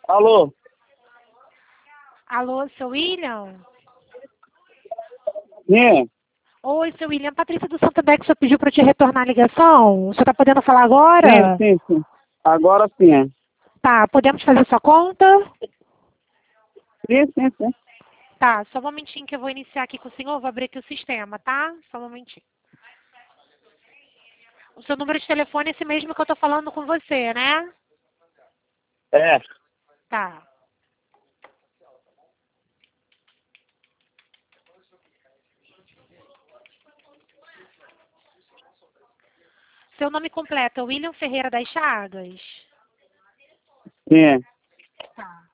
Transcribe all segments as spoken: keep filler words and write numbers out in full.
Alô? Alô, seu William? Sim, Oi, seu William. Patrícia do Santander, que o senhor pediu para te retornar a ligação. O senhor está podendo falar sim, agora? sim, sim. Agora sim. é. Tá, podemos fazer sua conta? Sim, sim, sim. Tá, só um momentinho que eu vou iniciar aqui com o senhor. Vou abrir aqui o sistema, tá? Só um momentinho. O seu número de telefone é esse mesmo que eu tô falando com você, né? É. Tá. Seu nome completo é William Ferreira das Chagas? Sim. Tá.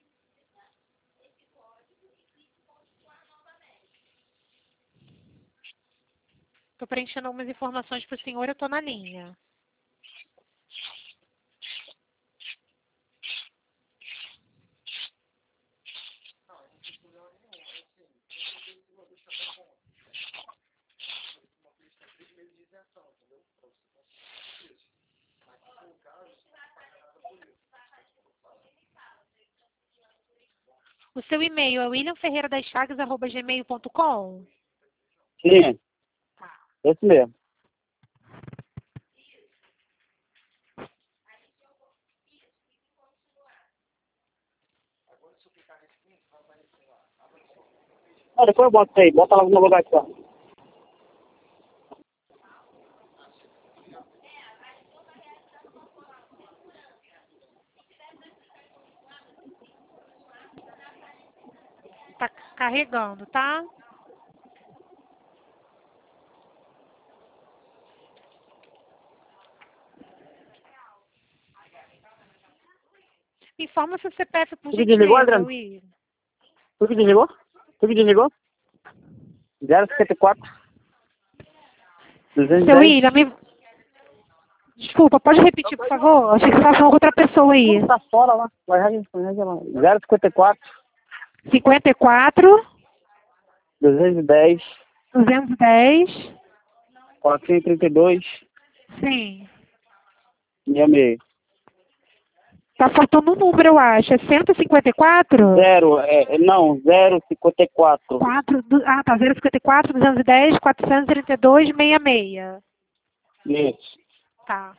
Tô preenchendo algumas informações pro senhor, eu tô na linha. O seu e-mail é william ferreira das chagas arroba gmail ponto com? Sim. Esse mesmo. Ah, depois eu boto isso aí. Bota logo no lugar aqui, ó. Tá carregando, tá? Me informa seu C P F, por Tu que desligou, gentileza, Adriano? Will. Tu que desligou? Tu que desligou? zero cinquenta e quatro. duzentos e Seu dez. William, me... Desculpa, pode repetir, por favor? Achei que você estava falando com outra pessoa aí. Tá fora lá. Vai, vai, vai, vai lá. zero cinquenta e quatro. cinquenta e quatro, duzentos e dez. duzentos e dez. quatrocentos e trinta e dois. Sim. sessenta e seis. Tá faltando um número, eu acho. É cento e cinquenta e quatro? Zero, é, não, zero cinquenta e quatro. quatro, du... Ah, tá. zero cinquenta e quatro, duzentos e dez, quatrocentos e trinta e dois, sessenta e seis. Isso. Tá.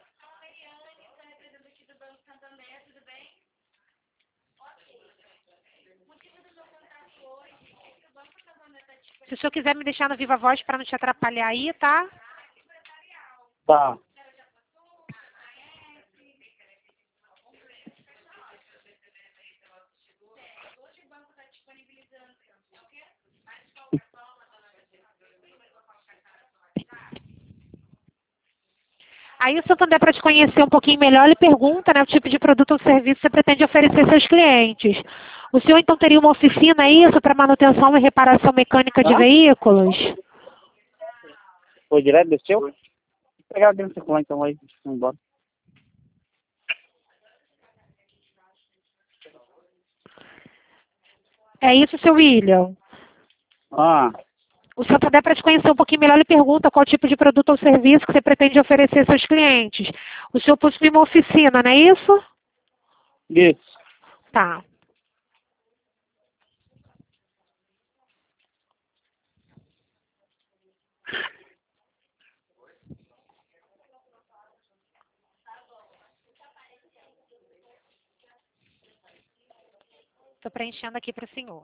Se o senhor quiser me deixar no Viva Voz para não te atrapalhar aí, tá? Tá. Aí o Santander, para te conhecer um pouquinho melhor, ele pergunta, né, o tipo de produto ou serviço que você pretende oferecer aos seus clientes. O senhor, então, teria uma oficina, é isso, para manutenção e reparação mecânica de Hã? veículos? Foi direto, desceu? Vou pegar dentro do celular então aí. Vamos embora. É isso, seu William? Ah, O Santander, para te conhecer um pouquinho melhor, ele pergunta qual tipo de produto ou serviço que você pretende oferecer aos seus clientes. O senhor possui uma oficina, não é isso? isso. Tá. Estou preenchendo aqui para o senhor.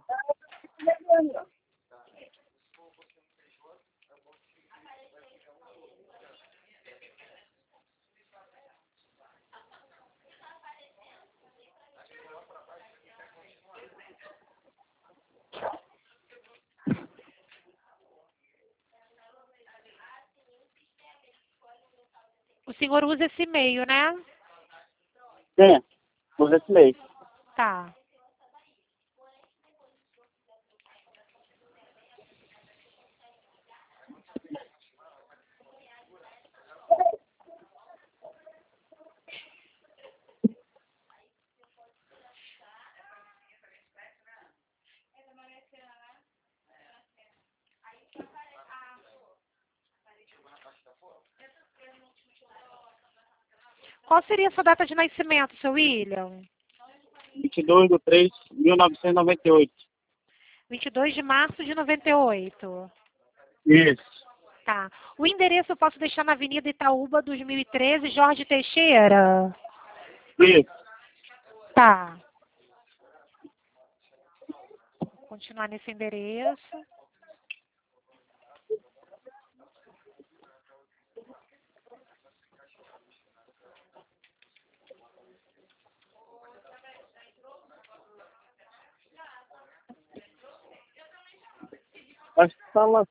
O senhor usa esse e-mail, né? Sim, usa esse mês. Tá. Qual seria a sua data de nascimento, seu William? vinte e dois de três de mil novecentos e noventa e oito. vinte e dois de março de noventa e oito. Isso. Tá. O endereço eu posso deixar na Avenida Itaúba, dois mil e treze, Jorge Teixeira? Isso. Tá. Vou continuar nesse endereço. Acho que tá lá.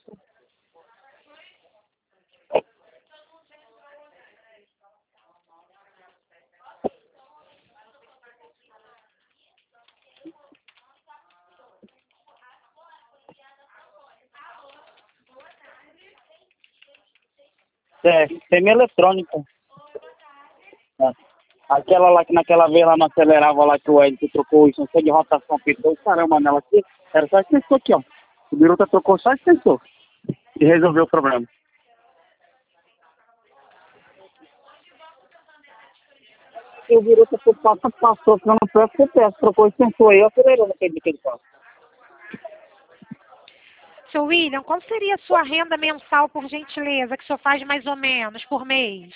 É, semi-eletrônica. É. Aquela lá que naquela vez ela não acelerava lá que o Edson trocou o sensor de rotação, pintou o caramba nela aqui. Era só esse sensor aqui, ó. O Biruta trocou só esse sensor. E resolveu o problema. E o Biruta foi passo a passo, não foi a C P S, trocou esse sensor aí, acelerou naquele daquele passo. Seu William, qual seria a sua renda mensal, por gentileza, que o senhor faz mais ou menos por mês?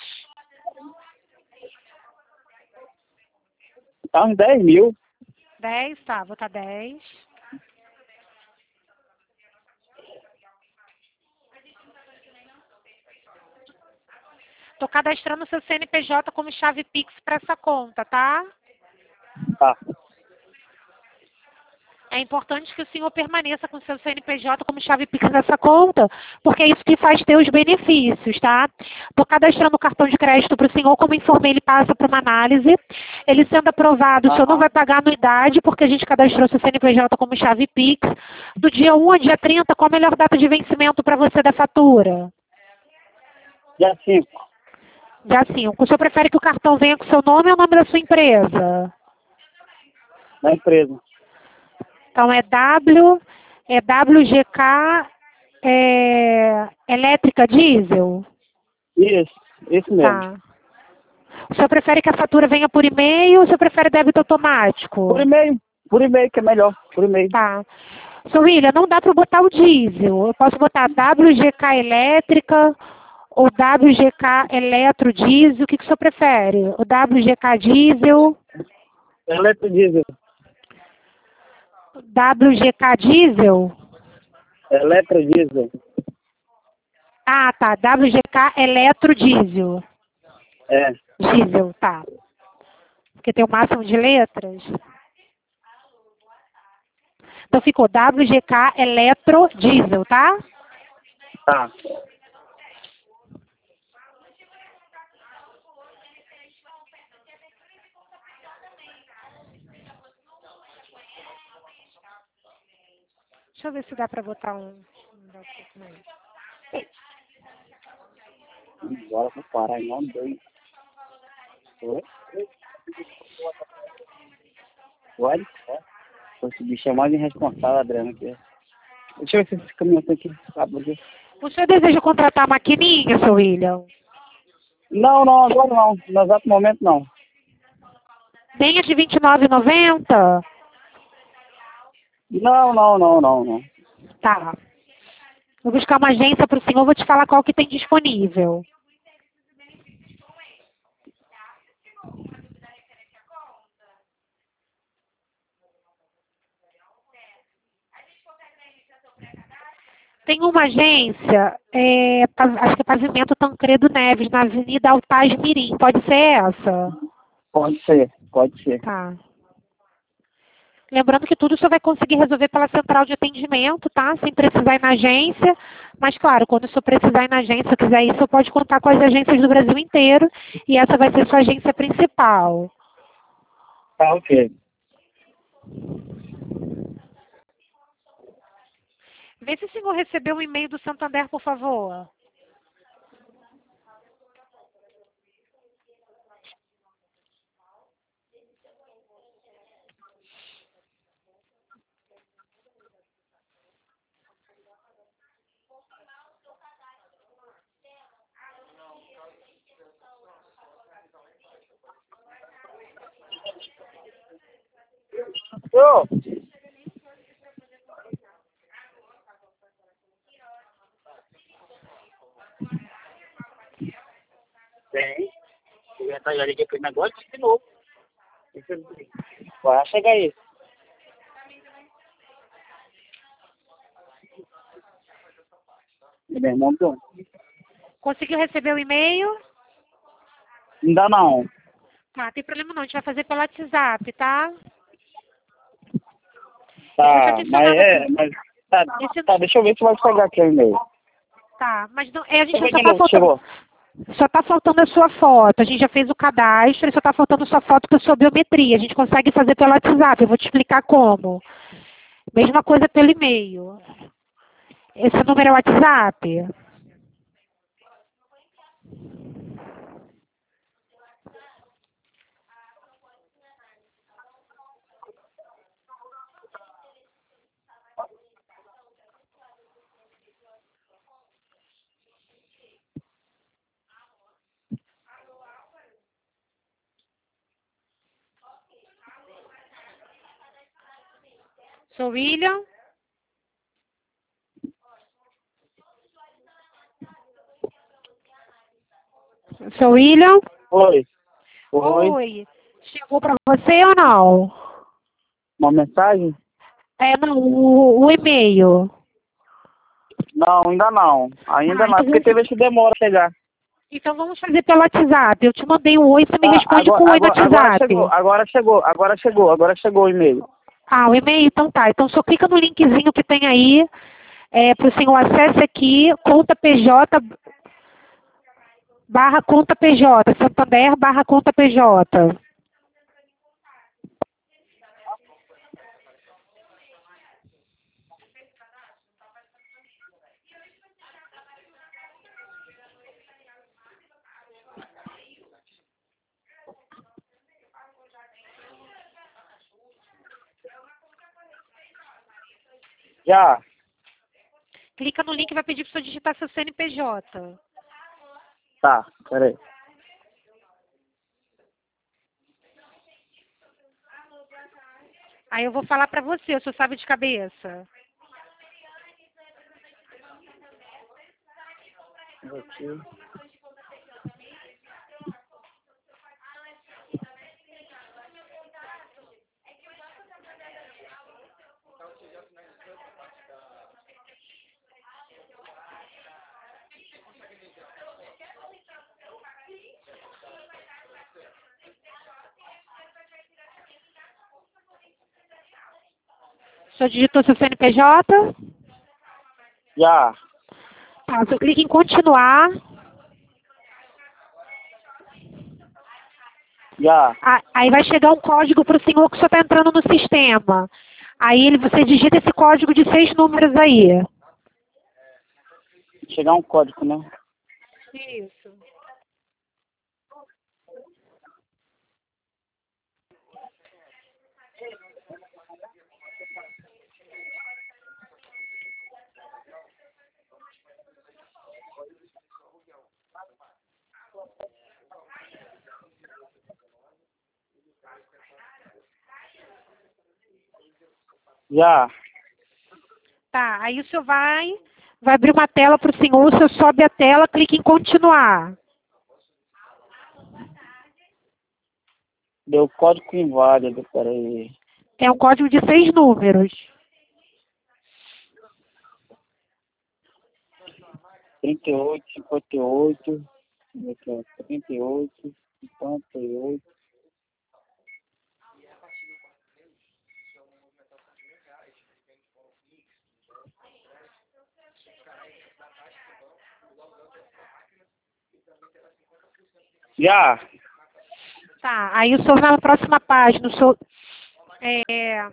Tá uns dez mil. dez, tá, vou botar dez. Estou cadastrando o seu C N P J como chave Pix para essa conta, tá? Tá. É importante que o senhor permaneça com o seu C N P J como chave Pix nessa conta, porque é isso que faz ter os benefícios, tá? Estou cadastrando o cartão de crédito para o senhor, como informei, ele passa para uma análise. Ele sendo aprovado, o senhor não vai pagar anuidade, porque a gente cadastrou seu C N P J como chave Pix. Do dia um ao dia trinta, qual a melhor data de vencimento para você da fatura? Dia cinco. Dia cinco. O senhor prefere que o cartão venha com o seu nome ou o nome da sua empresa? Da empresa. Então é W, é W G K é, elétrica diesel? Isso, isso mesmo. Tá. O senhor prefere que a fatura venha por e-mail ou o senhor prefere débito automático? Por e-mail, por e-mail que é melhor, por e-mail. Tá. Seu William, não dá para botar o diesel. Eu posso botar W G K elétrica ou W G K eletrodiesel. O que, que o senhor prefere? O W G K diesel? Eletrodiesel. W G K diesel? Eletrodiesel. Ah, tá. W G K eletrodiesel. É. Diesel, tá. Porque tem o máximo de letras. Então ficou W G K eletrodiesel, tá? Tá. Deixa eu ver se dá para botar um... Agora vou parar em nome dois. Oi? Pode? Esse bicho é mais irresponsável, Adriano. Aqui. Deixa eu ver se esse caminhão tá aqui. Sabe por quê? O senhor deseja contratar a maquininha, seu William? Não, não, agora não. No exato momento, não. Nem a de vinte e nove reais e noventa centavos? Não, não, não, não, não. Tá. Vou buscar uma agência para o senhor, vou te falar qual que tem disponível. Tem uma agência, é, acho que é Pavimento Tancredo Neves, na Avenida Altaz Mirim. Pode ser essa? Pode ser, pode ser. Tá. Lembrando que tudo o senhor vai conseguir resolver pela central de atendimento, tá? Sem precisar ir na agência. Mas, claro, quando o senhor precisar ir na agência, quiser ir, o senhor pode contar com as agências do Brasil inteiro. E essa vai ser sua agência principal. Tá, ok. Vê se o senhor recebeu um e-mail do Santander, por favor. Ô, tem. Eu já tá, já liguei pro negócio de novo. Vai chegar aí. Meu irmão, então. Conseguiu receber o e-mail? Ainda não. Tá, tem problema não, a gente vai fazer pelo WhatsApp, tá? Tá, Eu vou te mas adicionar é, no... mas. Tá, Esse... tá, deixa eu ver se vai chegar aqui o e-mail. Tá, mas não, é, a gente Deixa eu ver só de tá novo se faltando... chegou. Só tá faltando a sua foto. A gente já fez o cadastro e só tá faltando a sua foto com a sua biometria. A gente consegue fazer pelo WhatsApp, eu vou te explicar como. Mesma coisa pelo e-mail. Esse número é o WhatsApp? Sou William. Sou William. Oi. Oi. Oi. Chegou pra você ou não? Uma mensagem? É, não, o, o e-mail. Não, ainda não. Ainda Ah, não, então porque vamos, teve esse demora a chegar. então vamos fazer pelo WhatsApp. Eu te mandei um oi, você me Tá, responde agora, com oi no agora, agora WhatsApp. chegou, agora chegou, agora chegou, agora chegou o e-mail. Ah, o e-mail, então tá. Então só clica no linkzinho que tem aí, é, para o senhor acesse aqui, conta P J, barra conta P J, Santander, barra conta P J. Já, Clica no link e vai pedir para você digitar seu C N P J. tá, peraí. Aí eu vou falar para você, o senhor sabe de cabeça. Aqui. O senhor digitou seu C N P J? Já, Tá, o senhor clica em continuar. já, Ah, aí vai chegar um código para o senhor que o senhor está entrando no sistema. Aí ele, você digita esse código de seis números aí. chegar um código, né? Isso. Já, Tá, aí o senhor vai, vai abrir uma tela para o senhor, o senhor sobe a tela, clica em continuar. deu código inválido, peraí. É um código de seis números. trinta e oito, cinquenta e oito, trinta e oito, cinquenta e oito. Já, Tá, aí o senhor vai na próxima página, o senhor é,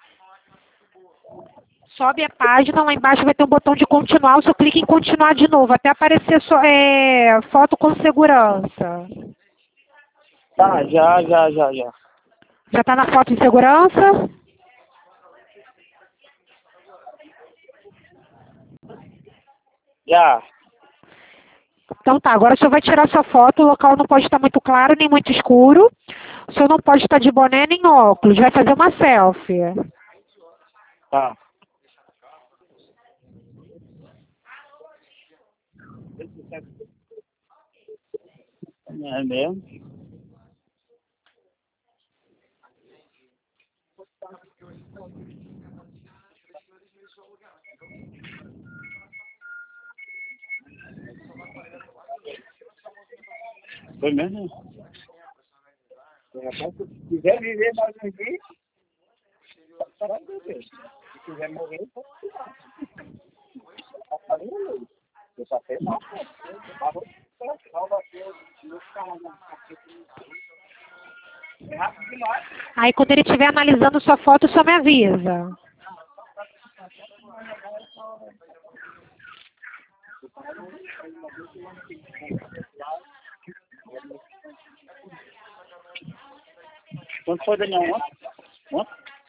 sobe a página, lá embaixo vai ter um botão de continuar, o senhor clica em continuar de novo, até aparecer só, é, foto com segurança. tá, já, já, já, já. Já está na foto de segurança? Já, Então tá, agora o senhor vai tirar sua foto, o local não pode estar muito claro nem muito escuro. O senhor não pode estar de boné nem óculos, vai fazer uma selfie. Tá. É mesmo? Foi mesmo? Se quiser viver mais um dia, para viver. Se quiser morrer, pode tirar. Eu passei mal. Aí quando ele estiver analisando sua foto, o senhor me avisa. Quanto foi, Daniel? Quanto?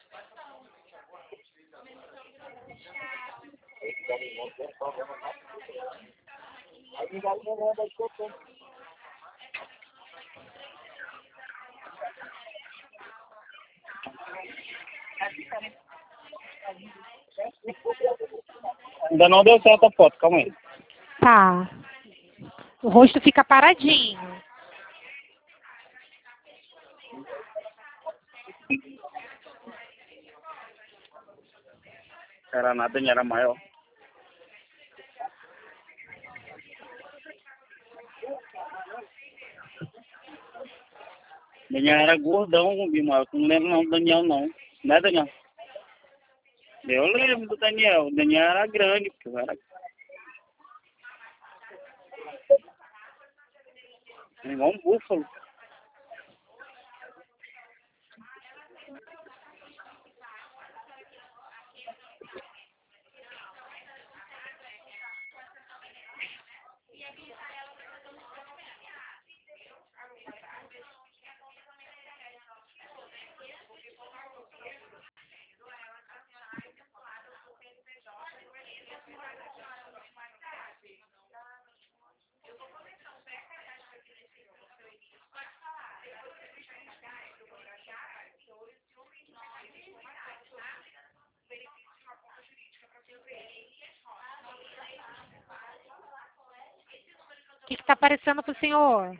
Ainda não deu certo a foto, calma aí. Tá. O rosto fica paradinho. Era nada, nem era maior. Daniel era gordão, Bimar. Não lembro não do Daniel, não. Não é, Daniel? Eu lembro do Daniel. O Daniel era grande, porque era... igual um búfalo. O que está aparecendo para o senhor?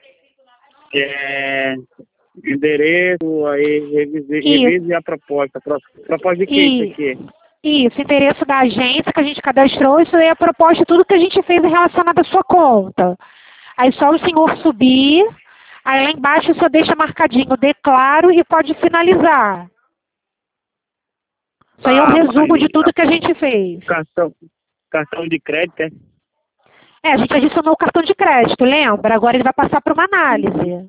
É... endereço, aí revise, revise a proposta. Pro- Proposta de que E- isso aqui? Isso, endereço da agência que a gente cadastrou, isso aí é a proposta, tudo que a gente fez relacionado à sua conta. Aí só o senhor subir, aí lá embaixo o senhor deixa marcadinho, declaro e pode finalizar. Isso aí é um Ah, resumo mas de tudo que a gente fez. cartão, cartão de crédito, é? É, a gente adicionou o cartão de crédito, lembra? Agora ele vai passar para uma análise.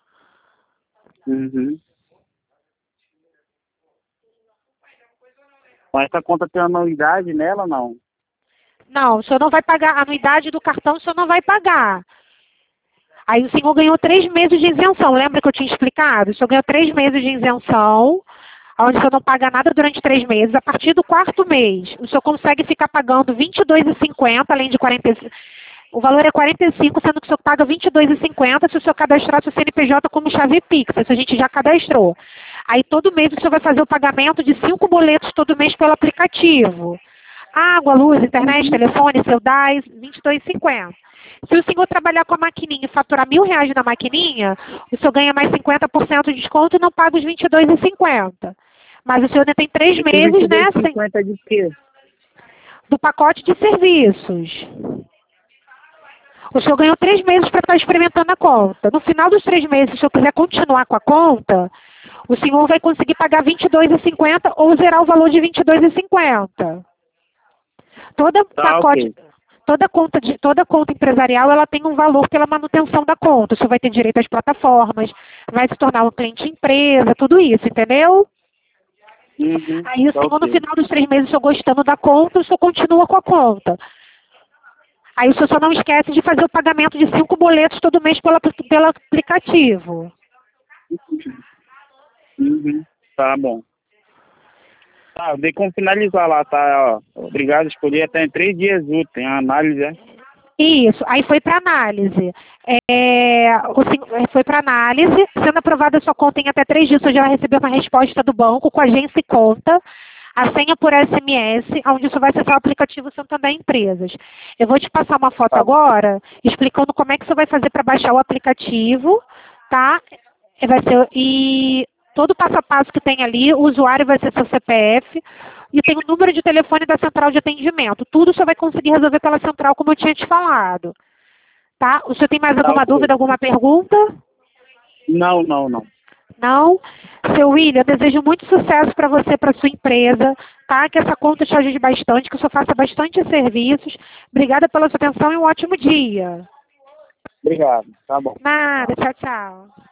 Uhum. Mas essa conta tem anuidade nela, não? Não, o senhor não vai pagar, a anuidade do cartão o senhor não vai pagar. Aí o senhor ganhou três meses de isenção, lembra que eu tinha explicado? O senhor ganhou três meses de isenção, onde o senhor não paga nada durante três meses. A partir do quarto mês, o senhor consegue ficar pagando vinte e dois reais e cinquenta centavos, além de quarenta e cinco. O valor é quarenta e cinco, sendo que o senhor paga vinte e dois reais e cinquenta centavos se o senhor cadastrar seu C N P J como chave Pix, isso a gente já cadastrou. Aí todo mês o senhor vai fazer o pagamento de cinco boletos todo mês pelo aplicativo. Água, luz, internet, telefone, seu D A S, vinte e dois reais e cinquenta centavos. Se o senhor trabalhar com a maquininha e faturar mil reais na maquininha, o senhor ganha mais cinquenta por cento de desconto e não paga os vinte e dois reais e cinquenta centavos. Mas o senhor ainda tem três meses, né, sem- cinquenta de quê? do pacote de serviços. O senhor ganhou três meses para estar experimentando a conta. No final dos três meses, se o senhor quiser continuar com a conta, o senhor vai conseguir pagar vinte e dois reais e cinquenta centavos ou zerar o valor de vinte e dois reais e cinquenta centavos. Toda Tá, pacote, ok. toda conta de toda conta empresarial, ela tem um valor pela manutenção da conta. O senhor vai ter direito às plataformas, vai se tornar um cliente empresa, tudo isso, entendeu? Uhum. Aí o Tá, senhor, no ok. final dos três meses, o senhor gostando da conta, o senhor continua com a conta. Aí o senhor só não esquece de fazer o pagamento de cinco boletos todo mês pelo, apl- pelo aplicativo. Uhum. Tá bom. Tá, dei como finalizar lá, tá? Ó. Obrigado, escolhi até em três dias úteis, a análise, é? Isso, aí foi para análise. É, o sen- foi para análise, sendo aprovada a sua conta em até três dias, você já vai receber uma resposta do banco com agência e conta, a senha por S M S, onde você vai acessar o aplicativo Santander Empresas. Eu vou te passar uma foto Tá, agora, explicando como é que você vai fazer para baixar o aplicativo, tá? E Vai ser, e todo o passo a passo que tem ali, o usuário vai ser seu C P F, e tem o número de telefone da central de atendimento. Tudo você vai conseguir resolver pela central, como eu tinha te falado. Tá? O senhor tem mais tá alguma ok. dúvida, alguma pergunta? Não, não, não. Não? Seu William, eu desejo muito sucesso para você, para sua empresa, tá? Que essa conta te ajude bastante, que o senhor faça bastante serviços. Obrigada pela sua atenção e um ótimo dia. Obrigado. Tá bom. Nada, tchau, tchau.